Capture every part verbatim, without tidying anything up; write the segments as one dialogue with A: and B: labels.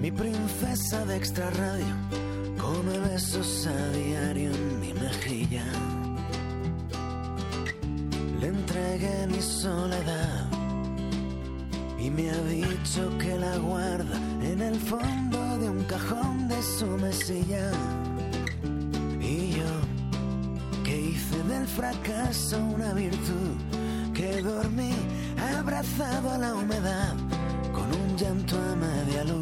A: Mi princesa de extra radio come besos a diario en mi mejilla. Le entregué mi soledad y me ha dicho que la guarda en el fondo de un cajón de su mesilla. Y yo, que hice del fracaso una virtud, que dormí abrazado a la humedad con un llanto a media luz.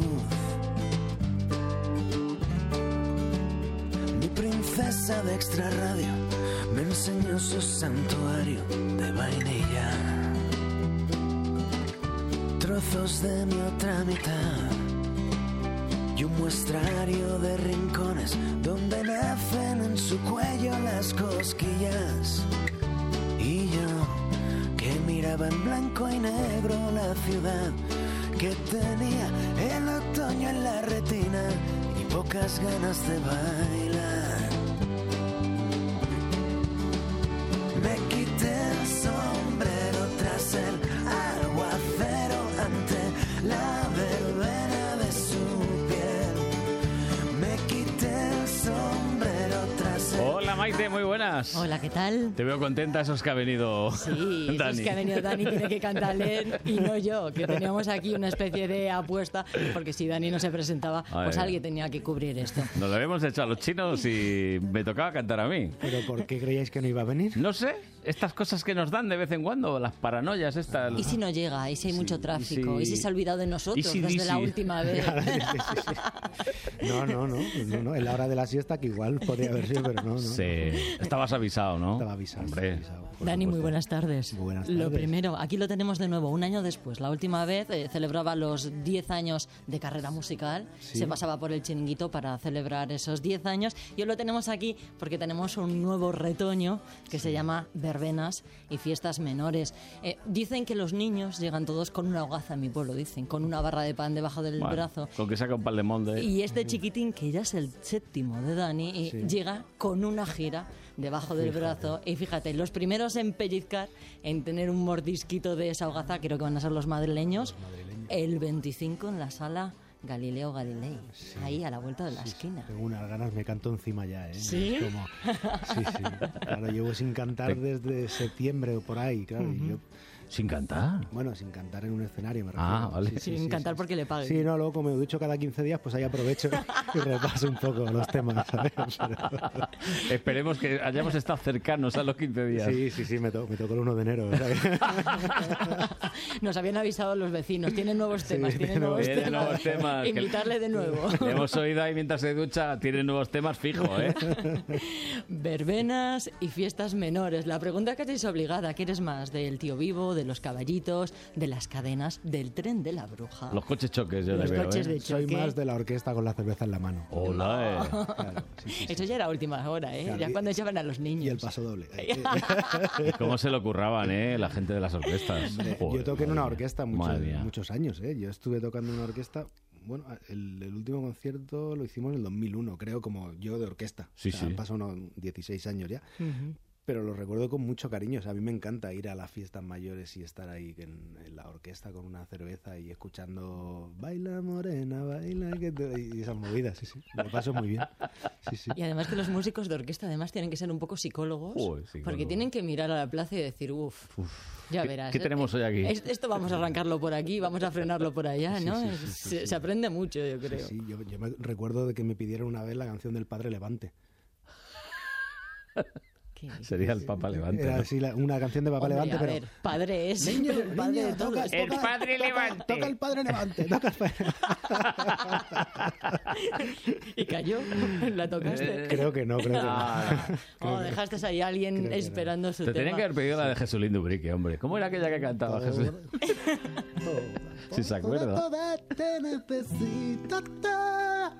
A: Mi princesa de extra radio me enseñó su santuario de vainilla. Trozos de mi otra mitad y un muestrario de rincones donde nacen en su cuello las cosquillas. Y yo, que miraba en blanco y negro la ciudad, que tenía el otoño en la retina y pocas ganas de bailar. Me quité el sombrero tras el aguacero ante la verbena de su piel. Me quité el sombrero tras el...
B: Hola Maite, muy buenas.
C: Hola, ¿qué tal?
B: Te veo contenta, esos que ha venido
C: Sí,
B: Dani.
C: es que ha venido Dani, tiene que cantar él y no yo, que teníamos aquí una especie de apuesta, porque si Dani no se presentaba, pues
B: Ay.
C: alguien tenía que cubrir esto.
B: Nos lo habíamos hecho a los chinos y me tocaba cantar a mí.
D: ¿Pero por qué creíais que no iba a venir?
B: No sé, estas cosas que nos dan de vez en cuando, las paranoias estas.
C: ¿Y si no llega? ¿Y si hay mucho tráfico?
B: y
C: ¿Y
B: si-
C: si se ha olvidado de nosotros
B: y si
C: desde la
B: dice-
C: última vez?
D: No, no, no, no, no, en la hora de la siesta, que igual podría haber sido, pero no, no.
B: Sí, estabas avisado, ¿no?
D: Estaba avisado,
B: Hombre.
D: estaba avisado, por
C: Dani, muy
D: supuesto.
C: buenas tardes.
D: Muy buenas
C: Lo
D: tardes.
C: primero, aquí lo tenemos de nuevo, un año después. La última vez eh, celebraba los diez años de carrera musical.
D: Sí.
C: Se pasaba por el Chiringuito para celebrar esos diez años. Y hoy lo tenemos aquí porque tenemos un nuevo retoño que se llama Verbenas y Fiestas Menores. Eh, dicen que los niños llegan todos con una hogaza en mi pueblo, dicen, con una barra de pan debajo del
B: Bueno,
C: brazo.
B: con que saca un par de molde.
C: Y este chiquitín, que ya es el séptimo de Dani, y
D: Sí.
C: llega con una gira debajo del
D: Fíjate.
C: brazo. Y fíjate, los primeros en pellizcar, en tener un mordisquito de esa hogaza, creo que van a ser los madrileños, el veinticinco en la sala Galileo Galilei, ahí a la vuelta de la esquina.
D: Tengo unas ganas, me canto encima ya, ¿eh?
C: ¿Sí?
D: Es como- sí, sí. Claro, llevo sin cantar desde septiembre o por ahí, claro. Y yo,
B: Sin cantar.
D: bueno, sin cantar en un escenario, me refiero.
B: Ah, vale.
D: Sí, sí,
C: Sin
D: sí,
C: cantar
D: sí,
C: porque le paguen.
D: Sí, no, luego como me ducho cada quince días, pues ahí aprovecho y repaso un poco los temas, ¿sabes? Pero-
B: Esperemos que hayamos estado cercanos a los quince días.
D: Sí, sí, sí, me, to- me tocó el uno de enero, ¿sabes?
C: Nos habían avisado los vecinos, tienen nuevos temas,
D: Sí,
C: tienen nuevos
B: tienen
C: temas.
B: nuevos temas, que-
C: Invitarle de nuevo.
B: Le hemos oído ahí mientras se ducha, tiene nuevos temas fijos, ¿eh?
C: Verbenas y fiestas menores. La pregunta que es obligada, ¿quieres más? ¿Del tío vivo, de los caballitos, de las cadenas, del tren de la bruja?
B: Los coches choques, yo
C: Los
B: le veo,
C: coches
B: ¿eh?
C: de
D: Soy
C: choque.
D: más de la orquesta con la cerveza en la mano.
B: Hola, eh.
D: Claro, sí, sí, sí.
C: Eso ya era última hora, ¿eh?
D: Claro,
C: Ya
D: y-
C: cuando echaban a los niños.
D: Y el paso doble.
B: ¿Cómo se lo curraban, eh? La gente de las orquestas.
D: Hombre,
B: Joder,
D: yo toqué en una
B: madre
D: orquesta
B: mía.
D: muchos,
B: Madre mía.
D: muchos años, ¿eh? Yo estuve tocando en una orquesta. Bueno, el, el último concierto lo hicimos en el dos mil uno, creo, como yo de orquesta.
B: Sí,
D: O sea,
B: sí.
D: Han pasado unos dieciséis años ya.
C: Ujú.
D: Pero lo recuerdo con mucho cariño. O sea, a mí me encanta ir a las fiestas mayores y estar ahí en, en la orquesta con una cerveza y escuchando Baila Morena, baila que te-", y esas movidas, sí, sí. Me lo paso muy bien. Sí, sí.
C: Y además que los músicos de orquesta además tienen que ser un poco psicólogos,
B: Joder, psicólogos.
C: porque tienen que mirar a la plaza y decir, uff, ya
B: ¿Qué-
C: verás.
B: qué tenemos hoy aquí?
C: Es- Esto vamos a arrancarlo por aquí, vamos a frenarlo por allá,
D: Sí,
C: ¿no?
D: sí,
C: Es-
D: sí, sí,
C: se,
D: sí.
C: se aprende mucho, yo
D: Sí,
C: creo.
D: sí, yo, yo me recuerdo de que me pidieron una vez la canción del Padre Levante.
C: ¿Qué?
B: Sería el Papa Levante.
D: Era
B: ¿no?
D: así, la- una canción de Papá
C: Hombre,
D: Levante,
C: a
D: pero...
C: ver, padre es,
D: Niño,
C: el padre
D: niño,
C: de todos.
D: toca-
B: El
D: toca-
B: Padre
D: toca-
B: Levante.
D: Toca el Padre Levante. Toca el padre...
C: Y cayó, la tocaste.
B: Eh,
D: Creo que no, creo que no.
B: Ah,
C: Oh, dejaste ahí a alguien
D: creo que no.
C: esperando su
B: te
C: tema.
B: tenían que haber pedido la de Jesulín Dubrique, hombre. ¿Cómo era aquella que cantaba Jesulín? Si se acuerda.
D: Toda te necesito toda.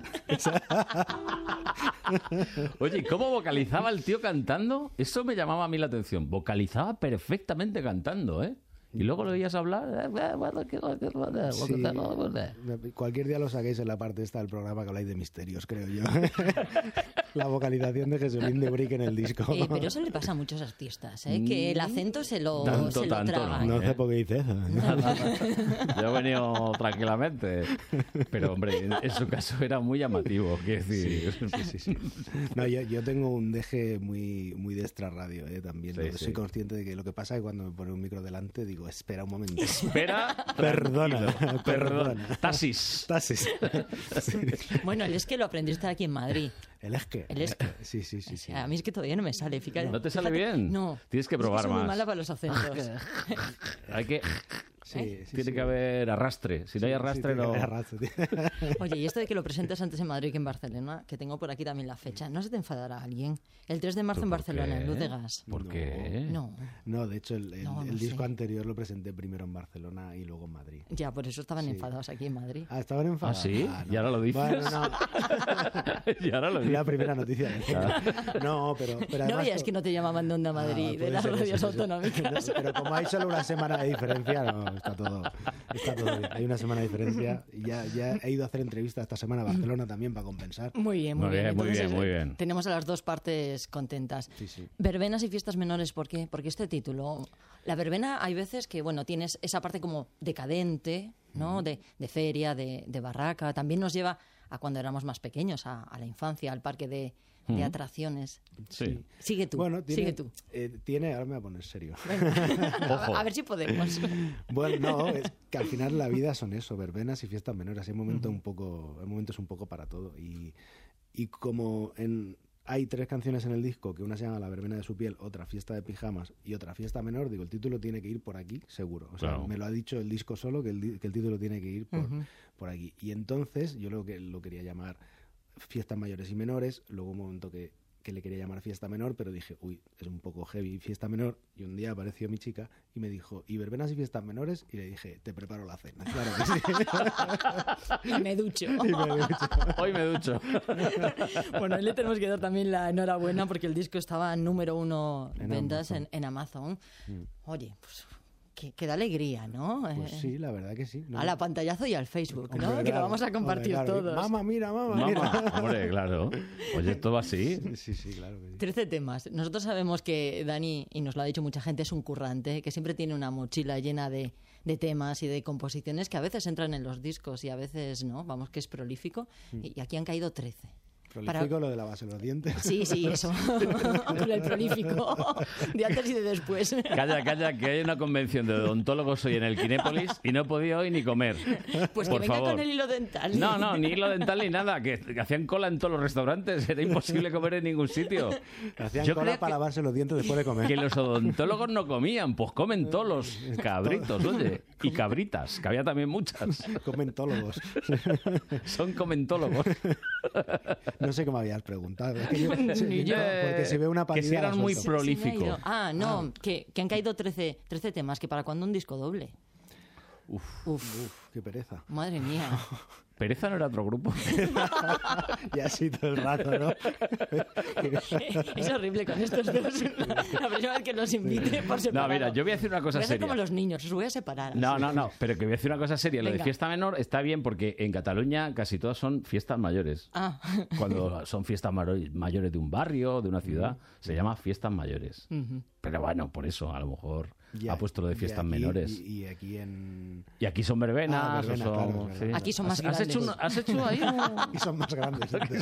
B: Oye, ¿y ¿cómo vocalizaba el tío cantando? Eso me llamaba a mí la atención. Vocalizaba perfectamente cantando, ¿eh? Y luego lo oías hablar.
D: Sí, me- cualquier día lo saquéis en la parte esta del programa que habláis de misterios, creo yo. la vocalización de Jesulín de Brick en el disco.
C: Eh, pero eso le pasa a muchos artistas, ¿eh? Que el acento se lo,
B: Tanto,
C: se lo
B: tanto,
C: tragan.
D: No sé por qué dice eso.
B: Yo he venido tranquilamente. Pero, hombre, en, en su caso era muy llamativo. Quiero decir.
D: Sí, sí, sí. No, yo, yo tengo un deje muy, muy de extra radio, ¿eh? También.
B: Sí,
D: ¿no?
B: sí.
D: Soy consciente de que lo que pasa es que cuando me pone un micro delante digo, espera un momento.
B: Espera.
D: Perdona,
B: tranquilo,
D: perdona.
B: Tasis.
D: Tasis. Sí.
C: Bueno, el es que lo aprendiste aquí en Madrid.
D: El esque.
C: El esque.
D: Sí, sí, sí. sí.
C: A mí es que todavía no me sale, fíjate.
B: ¿No te sale
C: Fíjate,
B: bien?
C: No.
B: Tienes que
C: Es
B: probar
C: soy muy
B: más.
C: mala para los acentos.
B: Hay que.
D: Sí, sí,
B: Tiene
D: sí.
B: que haber arrastre. Si no hay
D: Sí,
B: arrastre,
D: tiene
B: no.
D: que haber arrastre, tío.
C: Oye, y esto de que lo presentes antes en Madrid que en Barcelona, que tengo por aquí también la fecha, ¿no se te enfadará alguien? El tres de marzo en
B: ¿Por
C: Barcelona,
B: qué?
C: en Luz de Gas.
B: ¿Por
D: No.
B: qué?
C: No,
D: No, de hecho, el, el-
C: No, no
D: el disco
C: sé.
D: anterior lo presenté primero en Barcelona y luego en Madrid.
C: ya, por eso estaban
D: Sí.
C: enfadados aquí en Madrid.
D: Ah, estaban enfadados.
B: ¿Ah, sí?
D: Ah,
B: ¿Y ahora lo dices?
D: Bueno, no.
B: Y ahora lo
D: La
B: digo.
D: primera noticia. No, pero, pero
C: No
D: además
C: veías
D: to-
C: que no te llamaban de Onda
D: Ah,
C: Madrid, de
D: puede
C: las
D: ser eso,
C: radios
D: sí, sí.
C: autonómicas.
D: No, pero como hay solo una semana de diferencia, no, está todo, está todo bien. Hay una semana de diferencia y ya, ya he ido a hacer entrevistas esta semana a Barcelona también para compensar.
C: Muy bien, muy,
B: Muy
C: bien.
B: bien, muy
C: Entonces,
B: bien, muy
C: eh,
B: bien.
C: Tenemos a las dos partes contentas.
D: Sí, sí.
C: Verbenas y fiestas menores, ¿por qué? Porque este título, la verbena hay veces que, bueno, tienes esa parte como decadente, ¿no? De, de feria, de, de barraca. También nos lleva a cuando éramos más pequeños, a, a la infancia, al parque de, de atracciones.
B: Sí.
C: Sigue tú,
D: Bueno, tiene,
C: sigue tú.
D: eh, tiene, ahora me voy a poner serio.
B: Ojo.
C: A ver si podemos.
D: Bueno, no, es que al final la vida son eso, verbenas y fiestas menores. Hay momentos un poco, hay momentos un poco para todo. Y, y como en, hay tres canciones en el disco, que una se llama La verbena de su piel, otra Fiesta de pijamas y otra Fiesta menor, digo, el título tiene que ir por aquí, seguro. O sea,
B: Claro.
D: me lo ha dicho el disco solo, que el, di- que el título tiene que ir por,
C: Ujú.
D: por aquí. Y entonces yo lo que lo quería llamar Fiestas mayores y menores, luego un momento que que le quería llamar fiesta menor, pero dije, uy, es un poco heavy fiesta menor, y un día apareció mi chica y me dijo, ¿y verbenas y fiestas menores? Y le dije, te preparo la cena. Claro que sí.
C: Y me ducho.
D: Y me dijo,
B: Hoy me ducho.
C: Bueno, le tenemos que dar también la enhorabuena porque el disco estaba número uno
D: En
C: ventas
D: Amazon.
C: en, en Amazon. Oye, pues que, que da alegría, ¿no?
D: pues
C: Eh,
D: sí, la verdad que sí. ¿no?
C: A la pantallazo y al Facebook, ¿no?
D: Hombre,
C: Que lo
D: claro,
C: vamos a compartir
D: hombre, claro.
C: todos.
D: Mamá, mira, mamá,
B: Mamá,
D: mira.
B: hombre, claro. Oye, esto va así.
D: Sí, sí, claro que sí.
C: trece temas. Nosotros sabemos que Dani, y nos lo ha dicho mucha gente, es un currante, que siempre tiene una mochila llena de, de temas y de composiciones que a veces entran en los discos y a veces no. Vamos, que es prolífico. Y, y aquí han caído trece.
D: Prolífico lo de la base de los dientes.
C: Sí, sí, eso. Con el prolífico. De antes y de después.
B: Calla, calla, que hay una convención de odontólogos hoy en el Kinépolis y no he podido hoy ni comer.
C: Pues
B: Por
C: que venga
B: favor.
C: con el hilo dental.
B: No, no, ni hilo dental ni nada, que, que hacían cola en todos los restaurantes, era imposible comer en ningún sitio.
D: Hacían
B: Yo
D: cola
B: creía
D: para
B: que-
D: lavarse los dientes después de comer.
B: Que los odontólogos no comían, pues comen todos los cabritos, oye, y cabritas, que había también muchas.
D: Comentólogos.
B: Son comentólogos.
D: No sé qué me habías preguntado. Es que yo-
C: Ni
D: sí,
C: yo.
D: no, porque si veo una
B: Que si
D: partida
B: eran
D: la
B: muy
D: suelto.
B: pro-
C: Se me ha
B: prolífico.
C: ido. Ah, no, Que, que han caído trece, trece temas, que para cuando un disco doble.
B: Uf,
C: Uf,
D: Uf, qué pereza.
C: madre mía.
B: Pereza no era otro grupo.
D: Y así todo el rato, ¿no?
C: Es horrible con estos dos. La próxima vez que los invite por
B: No,
C: separado.
B: mira, yo voy a decir una cosa
C: Voy a hacer
B: seria.
C: como los niños, os voy a separar.
B: No,
C: así.
B: no, no, pero que voy a decir una cosa seria. Lo de
C: Venga.
B: fiesta menor está bien porque en Cataluña casi todas son fiestas mayores.
C: Ah,
B: Cuando son fiestas maro- mayores de un barrio, de una ciudad, se llama fiestas mayores. Pero bueno, por eso, a lo mejor
D: Ya,
B: ha puesto lo de
D: y
B: fiestas
D: aquí-
B: menores.
D: Y, y aquí en...
B: Y aquí son verbenas,
D: Ah,
B: o
D: verbenas,
B: son...
D: claro, es verdad.
C: Aquí son más
B: ¿Has, has hecho,
C: grandes.
B: un- has hecho ahí un-
D: Y son más grandes. antes.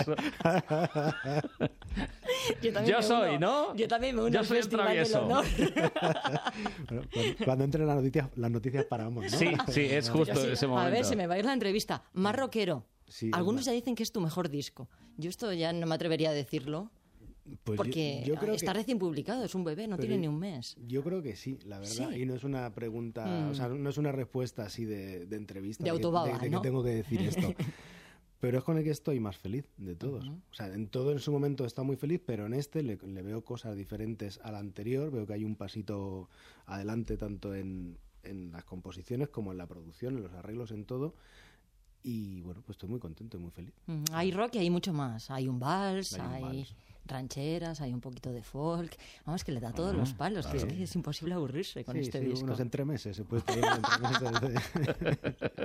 C: yo también
B: Yo
C: me
B: soy,
C: uno.
B: ¿no?
C: Yo también me uno
B: Yo
C: al
B: soy el
C: Festival del
B: travieso.
C: Honor.
D: Bueno, cuando, cuando entren las noticias, las noticias paramos, ¿no?
B: Sí, sí, es justo
C: Yo sí.
B: ese
C: A
B: momento.
C: ver, se me va a ir la entrevista. Más rockero.
D: Sí,
C: Algunos
D: es
C: ya dicen que es tu mejor disco. Yo esto ya no me atrevería a decirlo.
D: Pues yo-
C: Porque
D: yo creo
C: está
D: que-
C: recién publicado, es un bebé, no
D: pero
C: tiene ni un mes.
D: Yo creo que sí, la verdad.
C: Sí.
D: Y no es una pregunta,
C: Mm.
D: o sea, no es una respuesta así de, de entrevista.
C: De
D: que-
C: autobaba,
D: de, de
C: ¿no?
D: que tengo que decir esto. Pero es con el que estoy más feliz de todos. O sea, en todo en su momento está muy feliz, pero en este le, le veo cosas diferentes al anterior. Veo que hay un pasito adelante tanto en, en las composiciones como en la producción, en los arreglos, en todo. Y bueno, pues estoy muy contento y muy feliz.
C: Mm, Hay rock y hay mucho más. Hay un vals,
D: Hay un
C: hay,
D: vals.
C: rancheras, hay un poquito de folk. Vamos, que le da todos los palos, que es que es imposible aburrirse con
D: Sí,
C: este
D: sí,
C: disco.
D: unos entremeses, se puede pedir entremeses.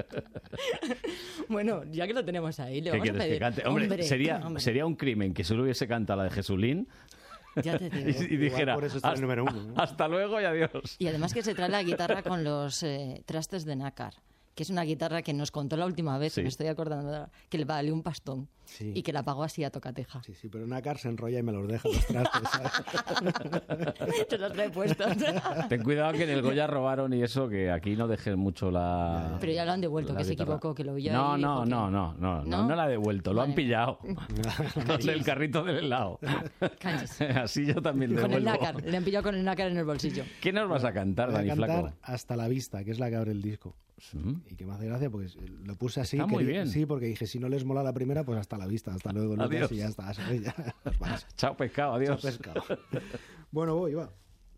C: Bueno, ya que lo tenemos ahí, le
B: ¿Qué
C: vamos a
B: quieres
C: pedir...
B: que cante? Hombre, sería,
C: hombre,
B: sería un crimen que solo hubiese cantado la de Jesulín
C: ya te digo.
B: y, y dijera,
D: por eso está el
B: hasta,
D: número uno, ¿no?
B: hasta luego y adiós.
C: Y además que se trae la guitarra con los eh, trastes de nácar, que es una guitarra que nos contó la última vez,
B: Sí.
C: que me estoy acordando, de ahora, que le vale un pastón
D: Sí.
C: y que la pagó así a tocateja.
D: Sí, sí, pero Nácar se enrolla y me los deja los trastes, ¿sabes?
C: Se los trae puestos.
B: Ten cuidado que en el Goya robaron y eso, que aquí no dejes mucho la...
C: Pero ya lo han devuelto,
B: la
C: que se
B: guitarra.
C: equivocó, que lo vio
B: No,
C: ahí y
B: no,
C: dijo que-
B: no, no, no, no,
C: ¿No?
B: no la ha devuelto, lo han
C: Vale.
B: pillado. Con el carrito del helado.
C: Cállese.
B: Así yo también
C: Con el
B: devuelvo.
C: nácar, le han pillado con el nácar en el bolsillo.
B: ¿Qué nos vas a cantar,
D: Voy a
B: Dani
D: cantar
B: Flaco?
D: Hasta la vista, que es la que abre el disco.
B: Mm.
D: Y que me hace gracia porque lo puse así.
B: Está muy
D: quería-
B: bien.
D: Sí, porque dije, si no les mola la primera, pues hasta la vista, hasta luego, Lucas,
B: Adiós.
D: y ya está. ¿sabes? Ya, os vais.
B: Chao, pescado, adiós.
D: Chao, pescado. Bueno, voy, va.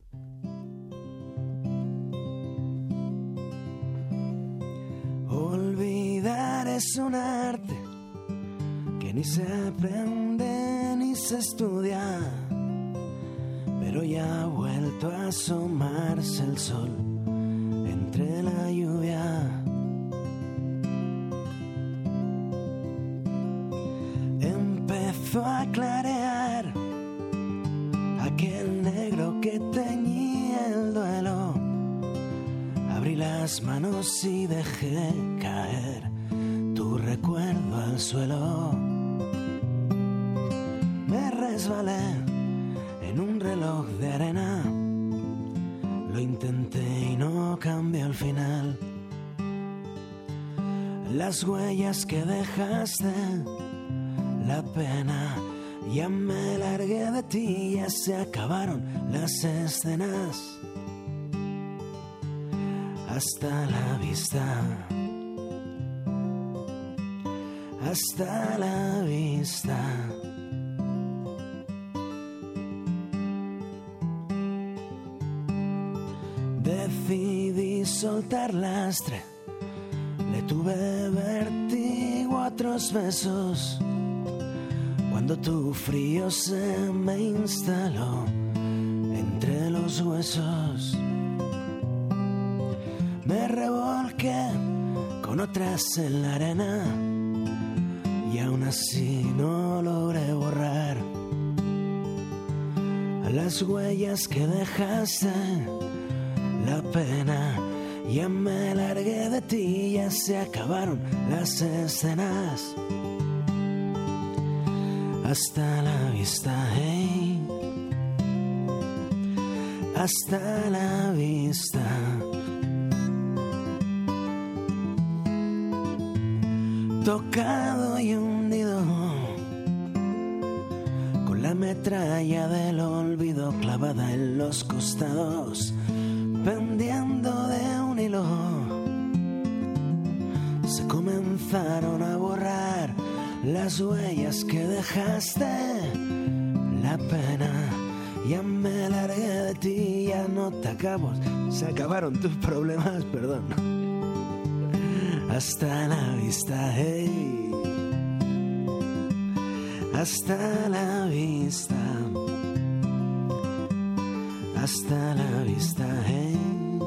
D: Olvidar es un arte que ni se aprende ni se estudia, pero ya ha vuelto a asomarse el sol entre la lluvia. Empezó a clarear aquel negro que teñía el duelo. Abrí las manos y dejé caer tu recuerdo al suelo. Me resbalé en un reloj de arena. Lo intenté y no cambió al final. Las huellas que dejaste, la pena, ya me largué de ti, ya se acabaron las escenas. Hasta la vista, hasta la vista. Decidí soltar lastre, le tuve vértigo a otros besos. Cuando tu frío se me instaló entre los huesos, me revolqué con otras en la arena y aún así no logré borrar las huellas que dejaste, la pena. Ya me largué de ti, ya se acabaron las escenas. Hasta la vista, hey. Hasta la vista. Tocado y hundido, con la metralla del olvido clavada en los costados, pendiendo de un hilo. Se comenzaron a borrar las huellas que dejaste, la pena. Ya me largué de ti, ya no te acabo. Se acabaron tus problemas, perdón. Hasta la vista, hey. Hasta la vista. Hasta la vista, hey.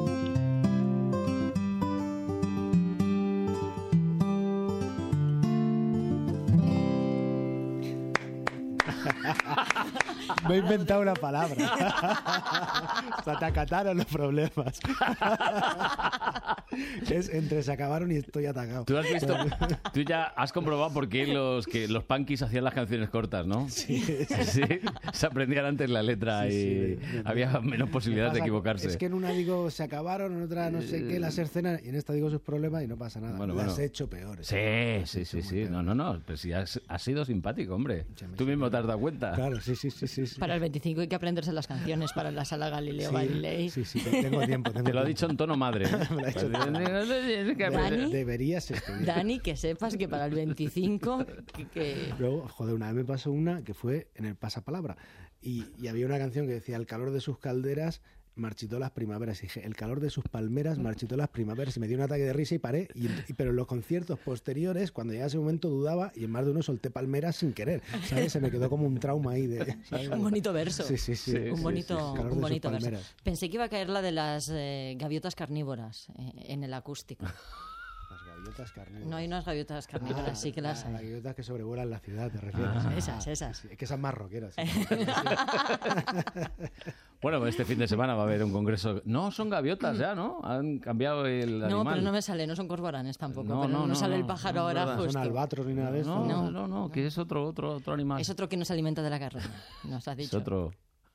D: Me he inventado una palabra. Hasta te acataron los problemas. Es entre se acabaron y estoy atacado.
B: Tú has visto, tú ya has comprobado por qué los que los punkis hacían las canciones cortas, ¿no?
D: Sí.
B: Sí, se aprendían antes la letra
D: Sí,
B: y
D: sí.
B: había menos posibilidad de
D: Pasa-
B: equivocarse.
D: Es que en una digo se acabaron, en otra no sé qué, las escenas, y en esta digo sus problemas y no pasa nada.
B: Bueno,
D: las
B: bueno.
D: he hecho peores.
B: Sí, sí, sí, sí. No, no, no. Pero si has, has sido simpático, hombre.
D: Ya me
B: Tú
D: sé.
B: mismo te has dado cuenta.
D: Claro, sí, sí, sí, sí. sí.
C: Para el veinticinco hay que aprenderse las canciones para la sala Galileo
D: Sí,
C: Galilei.
D: sí, sí, tengo tiempo. Tengo
B: Te lo ha
D: tiempo.
B: dicho en tono madre. ¿eh?
D: Me lo ha dicho.
C: Dani,
D: Deberías estudiar.
C: Dani, que sepas que para el veinticinco... Que, que-
D: Luego, joder, una vez me pasó una que fue en el Pasapalabra. Y, y había una canción que decía el calor de sus calderas marchitó las primaveras. Y dije, el calor de sus palmeras marchitó las primaveras. Y me dio un ataque de risa y paré. Y, y, pero en los conciertos posteriores, cuando llegaba ese momento, dudaba y en más de uno solté palmeras sin querer. ¿Sabes? Se me quedó como un trauma ahí. De, ¿sabes?
C: Un bonito verso.
D: Sí, sí, sí.
C: Un bonito,
D: sí, sí.
C: un bonito verso. Pensé que iba a caer la de las eh, gaviotas carnívoras eh, en el acústico.
D: Las gaviotas carnívoras.
C: No hay unas gaviotas carnívoras,
D: ah,
C: sí que las hay.
D: Las gaviotas que sobrevuelan la ciudad, ¿te refieres?
C: Ah, esas, esas.
D: Sí, es que esas más rockeras. Sí.
B: Bueno, este fin de semana va a haber un congreso. No, son gaviotas ya, ¿no? Han cambiado el animal.
C: No, pero no me sale, no son cormoranes tampoco.
B: No,
C: pero
B: no,
C: no,
B: no
C: sale
B: no,
C: el pájaro
B: no,
C: ahora
B: no,
C: justo.
D: Son albatros ni nada de eso.
B: No,
C: No.
B: no, no, no, que es otro, otro, otro animal.
C: Es otro que no se alimenta de la carne, nos has
B: Es
C: dicho.
B: otro.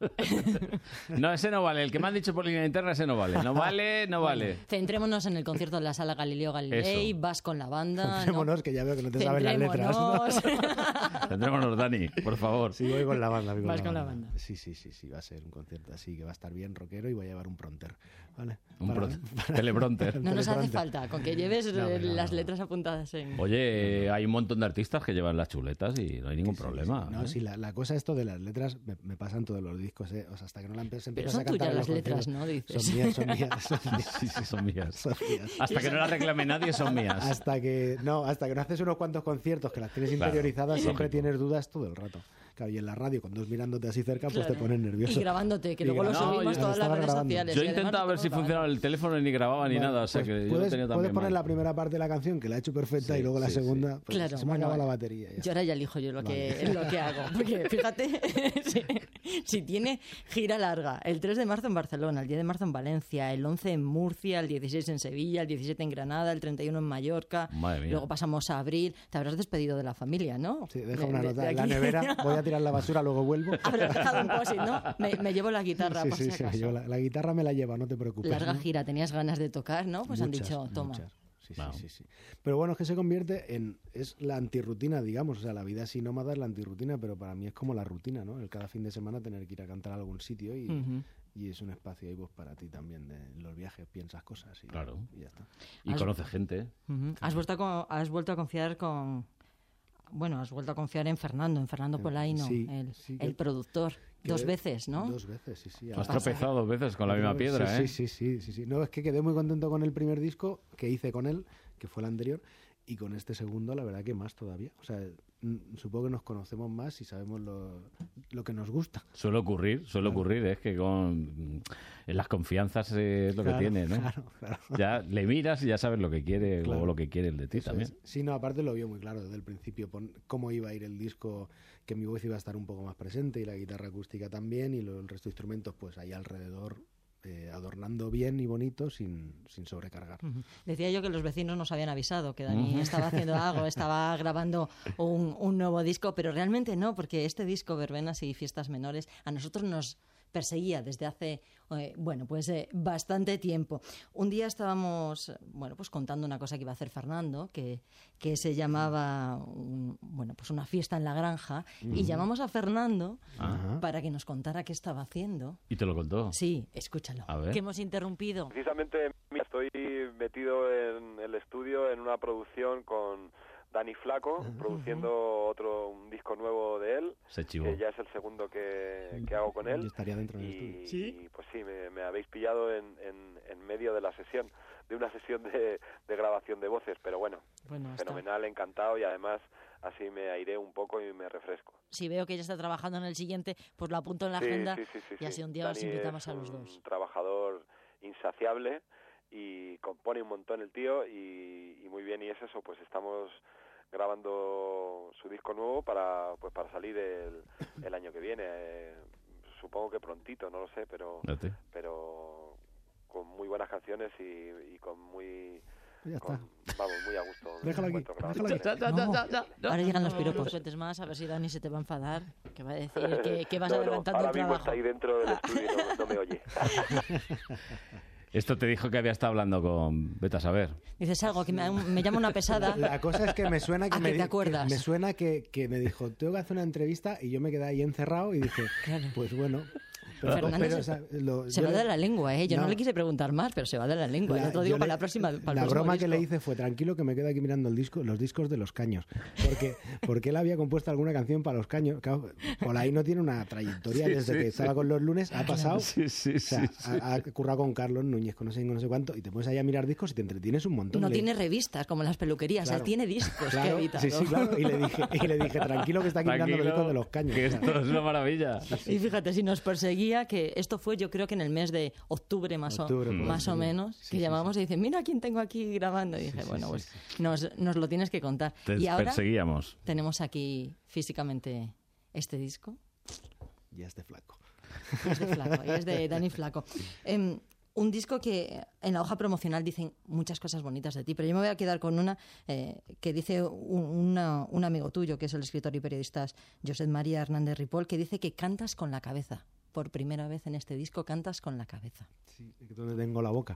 B: No, ese no vale. El que me han dicho por línea interna, ese no vale. No vale, no vale.
C: Centrémonos en el concierto de la Sala Galileo Galilei.
B: Eso.
C: Vas con la banda.
D: Centrémonos,
C: ¿no?
D: que ya veo que no te saben las letras. ¿no?
B: Tendrémonos, Dani, por favor.
D: Sí, voy con la banda. Voy con
C: Vas
D: la
C: con
D: banda.
C: la banda.
D: Sí, sí, sí, sí, va a ser un concierto así que va a estar bien rockero y voy a llevar un pronter. ¿Vale?
B: Un
D: Para-
B: pro-
D: para-
B: telebronter.
C: No nos hace
D: Teleprompter.
C: falta, con que lleves
D: No,
C: eh,
D: pero no,
C: las
D: no.
C: letras apuntadas en...
B: Oye, hay un montón de artistas que llevan las chuletas y no hay ningún
D: Sí,
B: problema.
D: sí. No,
B: ¿eh?
D: sí, la, la cosa esto de las letras me, me pasan todos los discos, ¿eh? O sea, hasta que no la empiezas
C: Pero
D: empiezas
C: son
D: a cantar
C: tuyas
D: en
C: las
D: los
C: letras,
D: conciertos.
C: ¿no? Dices.
D: Son mías, son mías, son mías.
B: Sí, sí, son mías.
D: Son mías.
B: Hasta que no las reclame nadie, son mías.
D: Hasta que no, hasta que no haces unos cuantos conciertos que las tienes
B: Claro,
D: interiorizadas, siempre
B: lógico.
D: tienes dudas todo el rato. Claro, y en la radio, con dos mirándote así cerca, pues
C: Claro.
D: te pones nervioso.
C: Y grabándote, que
D: Y
C: luego lo
D: gra-
B: No,
C: subimos
B: yo
C: todas las
D: estaba
C: redes
D: grabando.
C: sociales.
B: Yo
C: y además
B: intentaba
C: lo
B: ver si
C: tengo
B: funcionaba el teléfono y ni grababa ni
D: Bueno,
B: nada, o sea
D: pues
B: que yo lo
D: puedes,
B: tenía
D: puedes
B: también
D: poner
B: mal.
D: la primera parte de la canción que la he hecho perfecta
B: Sí,
D: y luego la
B: sí, sí.
D: segunda pues,
C: Claro,
D: se me ha
C: bueno,
D: acabado la batería. ya
C: Yo
D: está.
C: ahora ya elijo yo lo que,
D: Vale.
C: lo que hago. Porque fíjate, si, si tiene gira larga, el tres de marzo en Barcelona, el diez de marzo en Valencia, el once en Murcia, el dieciséis en Sevilla, el diecisiete en Granada, el treinta y uno en Mallorca,
B: Madre mía.
C: luego pasamos a abril. Te habrás despedido de la familia, ¿no?
D: Sí, deja
C: De-
D: una
C: de-
D: nota
C: de
D: en la
C: aquí.
D: nevera, voy a tirar la basura, luego vuelvo.
C: Habrás dejado un post-it, ¿no? Me, me llevo la guitarra,
D: Sí,
C: por
D: sí,
C: si
D: sí,
C: acaso.
D: yo la, la guitarra me la lleva, no te preocupes.
C: Larga
D: ¿no?
C: gira, tenías ganas de tocar, ¿no? Pues han
D: Muchas,
C: dicho, toma.
D: muchas. Sí, sí,
B: Wow.
D: sí, sí. Pero bueno, es que se convierte en... Es la antirrutina, digamos. O sea, la vida así nómada es la antirrutina, pero para mí es como la rutina, ¿no? El cada fin de semana tener que ir a cantar a algún sitio y,
C: Ujú.
D: y es un espacio ahí pues para ti también. De en los viajes piensas cosas y,
B: Claro.
D: y ya está.
B: Y
C: Has-
B: conoce gente.
C: Ujú. Has, vuelto a, co- has vuelto a confiar con... Bueno, has vuelto a confiar en Fernando, en Fernando Polaino,
D: sí,
C: el,
D: sí, que-
C: el productor.
D: que-
C: Dos veces, ¿no?
D: Dos veces, sí, sí.
B: Has
D: a-
B: tropezado dos veces con la misma piedra,
D: sí,
B: ¿eh?
D: Sí, sí, sí, sí, sí. No, es que quedé muy contento con el primer disco que hice con él, que fue el anterior, y con este segundo, la verdad que más todavía. O sea, mm, supongo que nos conocemos más y sabemos lo, lo que nos gusta.
B: Suele ocurrir, suele ocurrir, es que con en las confianzas es lo
D: Claro,
B: que tiene, ¿no?
D: Claro, claro.
B: Ya le miras y ya sabes lo que quiere,
D: Claro.
B: luego lo que quiere el de ti
D: Eso
B: también.
D: es. Sí, no, aparte lo vio muy claro desde el principio, pon- cómo iba a ir el disco, que mi voz iba a estar un poco más presente y la guitarra acústica también y lo- el resto de instrumentos pues ahí alrededor eh, adornando bien y bonito sin, sin sobrecargar.
C: Ujú. Decía yo que los vecinos nos habían avisado que Dani estaba haciendo algo, estaba grabando un, un nuevo disco, pero realmente no, porque este disco, Verbenas y Fiestas Menores, a nosotros nos perseguía desde hace, eh, bueno, pues eh, bastante tiempo. Un día estábamos, eh, bueno, pues contando una cosa que iba a hacer Fernando, que, que se llamaba, un- bueno, pues una fiesta en la granja, y llamamos a Fernando
B: Ajá.
C: para que nos contara qué estaba haciendo.
B: Y te lo contó.
C: Sí, escúchalo.
B: A ver.
C: Que hemos interrumpido.
E: Precisamente mira, estoy metido en el estudio en una producción con Dani Flaco, produciendo otro un disco nuevo de él,
B: Se chivó.
E: que ya es el segundo que, que hago con él.
D: Yo estaría dentro del
E: Y,
D: estudio.
E: y, pues sí, me, me habéis pillado en, en, en medio de la sesión, de una sesión de, de grabación de voces, pero bueno,
C: Bueno, está.
E: fenomenal, encantado y además así me airé un poco y me refresco.
C: Si veo que ella está trabajando en el siguiente, pues lo apunto en la
E: Sí,
C: agenda
E: sí, sí, sí,
C: y así
E: sí.
C: un día os
E: Dani
C: invitamos
E: es
C: a los
E: un
C: dos.
E: trabajador insaciable y compone un montón el tío y, y muy bien, y es eso, pues estamos grabando su disco nuevo para pues para salir el, el año que viene, eh, supongo que prontito, no lo sé, pero
B: Fíjate.
E: pero con muy buenas canciones y, y con muy
D: Ya está.
E: con- vamos, muy a gusto. me
D: Déjalo aquí,
E: encuentro grabando
D: déjalo
E: con él.
C: No, ahora llegan los piropos. No cuentes más, a ver si Dani se te va a enfadar, que va a decir que, que vas
E: No, no,
C: adelantando
E: ahora
C: el
E: mismo
C: trabajo.
E: está ahí dentro del estudio y no, no me oye.
B: Esto te dijo que había estado hablando con... Vete a saber.
C: Dices algo que me, me llama una pesada.
D: La cosa es que me suena que,
C: ¿A
D: me,
C: que te
D: di-
C: acuerdas?
D: me suena que, que me dijo, tengo que hacer una entrevista y yo me quedé ahí encerrado y dije,
C: Claro.
D: pues bueno, Pero,
C: Fernández
D: pero,
C: se-
D: o sea, lo-
C: Se
D: yo
C: va
D: le-
C: de la lengua, ¿eh? Yo no,
D: No.
C: le quise preguntar más, pero se va de la lengua.
D: La-
C: Yo te lo
D: yo
C: digo para
D: le-
C: la próxima. Para el
D: la
C: próximo
D: broma que le
C: disco.
D: hice fue tranquilo que me quedo aquí mirando el disco, los discos de Los Caños. Porque, porque él había compuesto alguna canción para Los Caños. Claro, Polaí no tiene una trayectoria
B: Sí,
D: desde
B: sí,
D: que
B: sí.
D: estaba con Los Lunes, ha pasado.
B: Sí, sí,
D: O sea,
B: sí, sí.
D: ha, ha currado con Carlos Núñez, con no sé, con no sé cuánto, y te pones ahí a mirar discos y te entretienes un montón.
C: No
D: Le-
C: tiene revistas como en las peluquerías,
D: Claro.
C: él tiene discos.
D: Claro,
C: qué evitado.
D: sí, sí, claro. Y le dije, y le dije tranquilo que está aquí mirando los discos de Los Caños.
B: que
D: Claro.
B: esto es una maravilla.
C: Y fíjate, si nos perseguía, que esto fue yo creo que en el mes de octubre más,
D: Octubre,
C: o,
D: por
C: más
D: ahí,
C: o
D: sí.
C: menos,
D: Sí,
C: que
D: sí,
C: llamamos y dice, mira quién tengo aquí grabando. Y dije,
D: sí,
C: bueno,
D: sí,
C: pues
D: sí.
C: Nos, nos lo tienes que contar.
B: Te
C: y ahora
B: perseguíamos.
C: tenemos aquí físicamente este disco.
D: Ya este flaco.
C: Y es de Flaco, y es de Dani Flaco. Em, un disco que en la hoja promocional dicen muchas cosas bonitas de ti, pero yo me voy a quedar con una eh, que dice un, una- un amigo tuyo, que es el escritor y periodista Josep María Hernández Ripoll, que dice que cantas con la cabeza. Por primera vez en este disco cantas con la cabeza.
D: Sí, es que donde tengo la boca.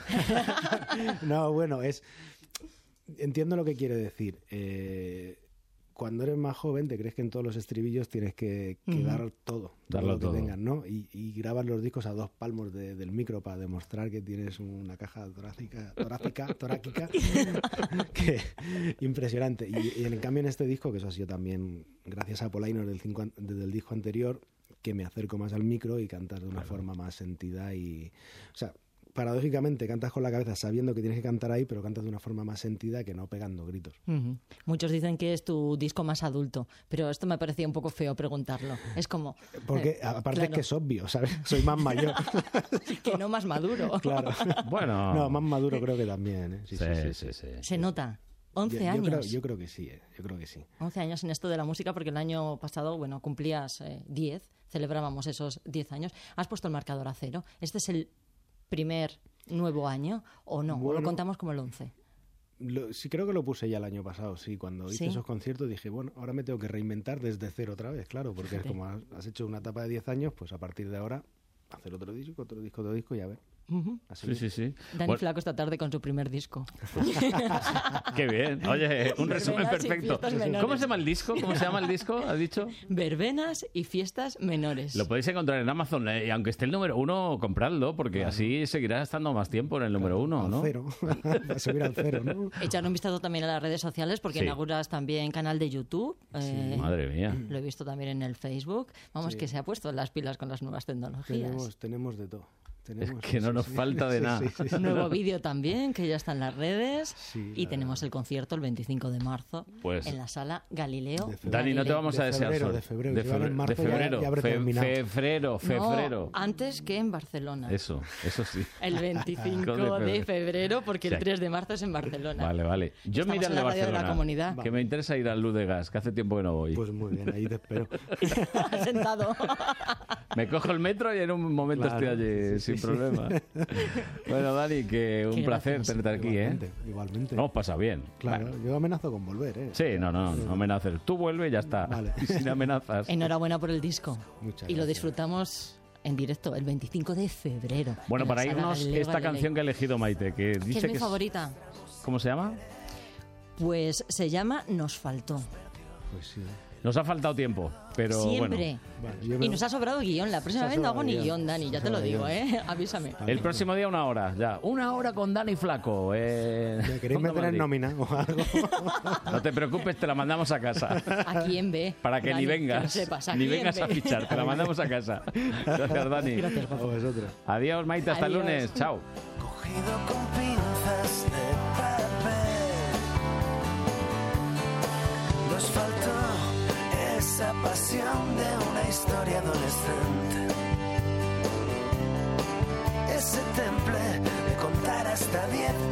D: No, bueno, es... Entiendo lo que quiere decir. Eh, cuando eres más joven te crees que en todos los estribillos tienes que, que
C: Ujú.
D: dar todo,
B: Darlo
D: todo lo que
B: todo.
D: tengas, ¿no? Y, y grabas los discos a dos palmos de- del micro para demostrar que tienes una caja torácica, torácica, toráquica, que impresionante. Y, y en cambio en este disco, que eso ha sido también gracias a Polaino del, cinco an- desde el disco anterior, que me acerco más al micro y cantas de una forma más sentida y... O sea, paradójicamente cantas con la cabeza sabiendo que tienes que cantar ahí, pero cantas de una forma más sentida que no pegando gritos.
C: Ujú. Muchos dicen que es tu disco más adulto, pero esto me parecía un poco feo preguntarlo. Es como...
D: Porque
C: eh,
D: aparte
C: claro,
D: es que es obvio, ¿sabes? Soy más mayor.
C: que no más maduro.
D: Claro.
B: Bueno.
D: No, más maduro creo que también, ¿eh? Sí,
B: Sí,
D: sí, sí.
B: sí, sí.
C: Se nota. once
D: Yo- yo
C: años.
D: creo- Yo creo que sí, ¿eh? Yo creo que sí.
C: once años en esto de la música, porque el año pasado, bueno, cumplías eh, diez, celebrábamos esos diez años. Has puesto el marcador a cero. ¿Este es el primer nuevo año o no? ¿O
D: Bueno.
C: lo contamos como el once?
D: Lo- sí, creo que lo puse ya el año pasado, sí. Cuando hice
C: ¿Sí?
D: esos conciertos dije, bueno, ahora me tengo que reinventar desde cero otra vez, claro, porque es
C: Fíjate.
D: como has, has hecho una etapa de diez años, pues a partir de ahora hacer otro disco, otro disco, otro disco y a ver.
C: Ujú.
D: Así
B: Sí, sí, sí.
C: Dani
B: Bueno,
C: Flaco esta tarde con su primer disco.
B: qué bien. Oye, un resumen
C: Verbenas y
B: perfecto.
C: fiestas menores.
B: ¿Cómo se llama el disco? ¿Cómo se llama el disco? ¿Has dicho?
C: Verbenas y fiestas menores.
B: Lo podéis encontrar en Amazon. eh, Y aunque esté el número uno, compradlo, porque así seguirá estando más tiempo en el número uno,
D: al
B: ¿no?
D: cero. Va a subir al cero, ¿no?
C: Echar un vistazo también a las redes sociales, porque
B: Sí.
C: inauguras también canal de YouTube. eh,
B: Madre mía.
C: Lo he visto también en el Facebook. Vamos,
D: Sí.
C: que se ha puesto en las pilas con las nuevas tecnologías.
D: Tenemos, tenemos de todo. Tenemos,
B: que no
D: sí,
B: nos
D: sí.
B: falta de
D: Sí,
B: nada.
D: sí, sí, sí.
C: Un nuevo vídeo también, que ya está en las redes.
D: Sí,
C: y
D: la
C: tenemos
D: verdad.
C: el concierto el veinticinco de marzo
B: Pues-
C: en la sala Galileo.
D: De febrero.
B: Dani, no te vamos a
D: De
B: desear
D: febrero,
B: suerte.
D: de febrero.
B: De
D: Si van en
B: febrero,
D: marzo
B: de
D: ya-
B: febrero.
D: ya habré
B: Fe-
D: terminado.
B: Febrero, febrero.
C: No, antes que en Barcelona.
B: Eso, eso sí.
C: El veinticinco
B: de
C: de
B: febrero.
C: febrero, porque
B: Sí.
C: el tres de marzo es en Barcelona.
B: Vale, vale. Yo
C: Estamos
B: me iré al
C: en
B: de
C: la radio de la
B: Barcelona.
C: comunidad.
B: Que me interesa ir al Luz de Gas, que hace tiempo que no voy.
D: Pues muy bien, ahí te espero.
C: Sentado.
B: Me cojo el metro y en un momento
D: Claro,
B: estoy allí
D: sí, sí,
B: sin
D: sí.
B: problema. Bueno, Dani, que un
C: Qué
B: placer
C: gracias.
B: tenerte aquí, ¿eh?
D: Igualmente, igualmente.
B: Lo hemos pasado bien.
D: Claro,
B: Bueno.
D: yo amenazo con volver, ¿eh?
B: Sí, no, no, no amenaces. Tú vuelve y ya está.
D: Vale.
B: Y sin amenazas.
C: Enhorabuena por el disco.
D: Muchas
C: y lo
D: gracias.
C: disfrutamos en directo el veinticinco de febrero.
B: Bueno,
C: en la
B: para
C: sala
B: irnos,
C: Galileo
B: esta
C: Galilei.
B: canción que ha elegido Maite, que
C: Que
B: dice
C: es mi
B: que es-
C: favorita.
B: ¿Cómo se llama?
C: Pues se llama Nos faltó.
D: Pues sí.
B: Nos ha faltado tiempo, pero
C: Siempre.
D: Bueno, yo me-
C: Y nos ha sobrado guión. La próxima
D: Nos ha
C: vez no hago
D: sobrado
C: ni
D: guión.
C: guión, Dani. Ya
D: Nos ha
C: te lo
D: sobrado
C: digo,
D: guión.
C: ¿eh? Avísame.
B: el próximo día una hora, ya. Una hora con Dani Flaco. Eh...
D: ¿Me queréis
B: Onda
D: meter en
B: Madrid.
D: nómina o algo?
B: No te preocupes, te la mandamos a casa.
C: Aquí en B.
B: Para que
C: Dani,
B: ni vengas,
C: que lo sepas,
B: ni
C: aquí en
B: vengas a
C: B.
B: fichar, te la mandamos a casa. Gracias, Dani.
C: Gracias,
D: A
C: guapo.
D: vosotros.
B: Adiós, Maite, hasta el
C: Adiós.
B: lunes. Chao.
A: Cogido con pinzas de papel. Nos faltó esa pasión de una historia adolescente. Ese temple de contar hasta diez